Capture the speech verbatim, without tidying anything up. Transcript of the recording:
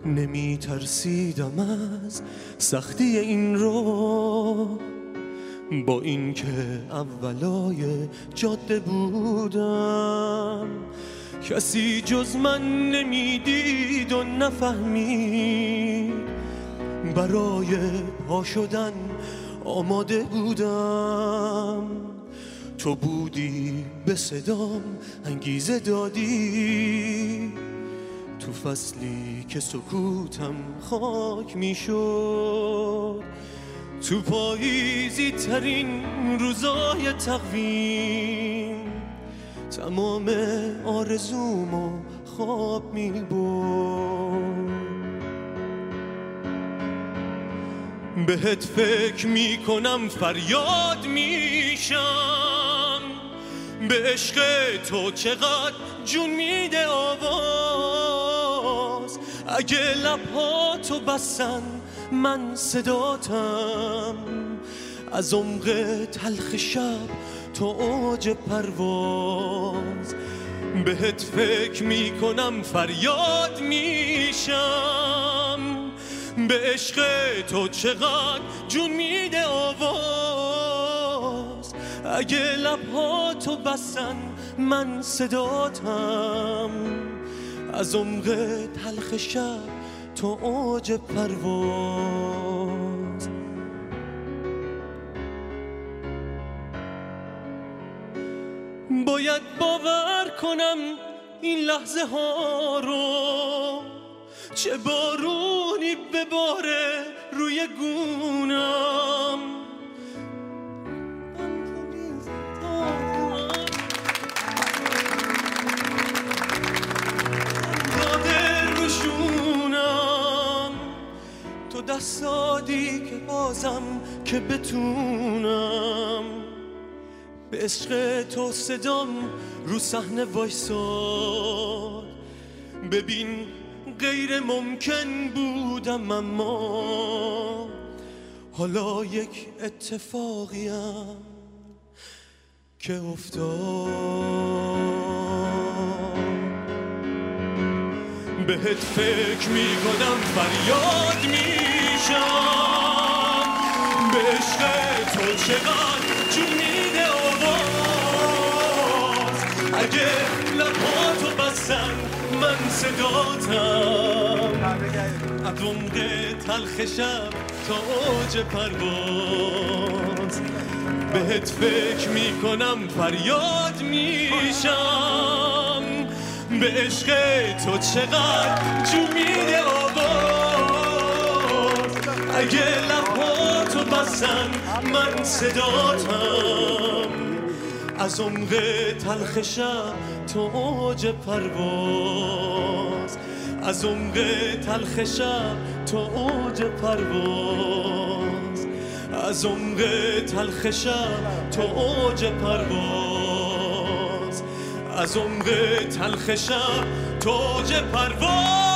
نمی ترسیدم از سختی این رو، با این که اولای جاده بودم کسی جز من نمیدید و نفهمید، برای پا شدن آماده بودم. تو بودی به صدام انگیزه دادی، تو فصلی که سکوتم خاک میشد، تو پاییزی ترین روزای تقویم تمام آرزومو خواب میبرد. بهت فکر میکنم فریاد میشم، به عشق تو چقدر جون میده آواز. اگه لبهاتو بستن من صداتم، از عمق تلخ شب تا اوج پرواز. بهت فکر میکنم فریاد میشم، به عشق تو چقدر جون میده آواز. اگه لبهاتو بستن من صداتم، از عمق تلخ شب تا اوج پرواز. باید باور کنم این لحظه ها رو، چه بارونی بباره روی گونم. داده روشونم تو دست دادی که بازم که بتونم، به عشق تو صدام رو صحنه وایساد. ببین غیر ممکن بودم اما حالا یک اتفاقیم که افتاد. بهت فکر میکنم فریاد میشم، به عشق تو چقدر جون میده آواز. اگه لبهاتو بستن من صداتم، از عمق تلخ شب تا اوج پرواز. بهت فکر میکنم فریاد میشم، به عشق تو چقدر جون میده آواز. اگه لبهاتو بستن من صداتم، از عمق تلخ شب تا اوج پرواز. از عمق تلخ شب تا اوج پرواز. از عمق تلخ شب تا اوج پرواز. از عمق تلخ شب تا اوج پرواز.